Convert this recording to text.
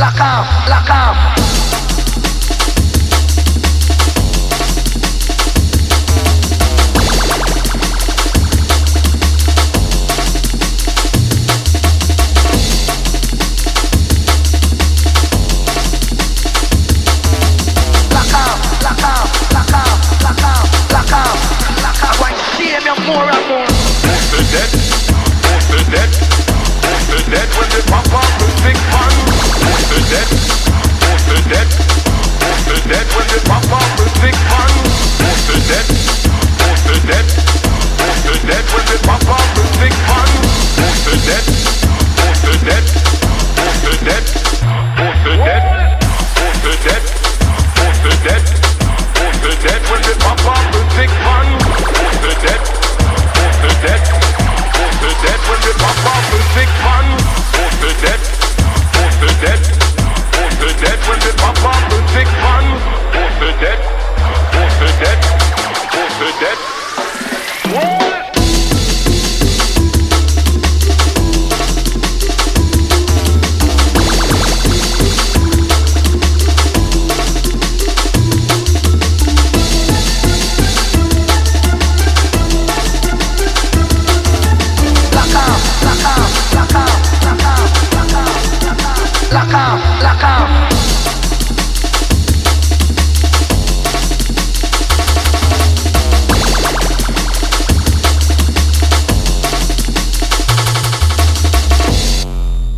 lock off. More and more. Most of dead, most of dead, most of dead when they pop off the big fun. Most of dead, most of dead, most of dead when they pop off the big fun. Most of dead, most of dead, most of dead when they pop off the big fun. Most of dead, most of dead, most of dead, most of dead, most of dead, most of dead, most of dead when they pop off the big fun. Most of dead. Most of dead when they pop off the big fun. Most of dead, most of dead, most of dead when they pop off the big fun. Most of dead, most of dead, most of dead. What? Lock off.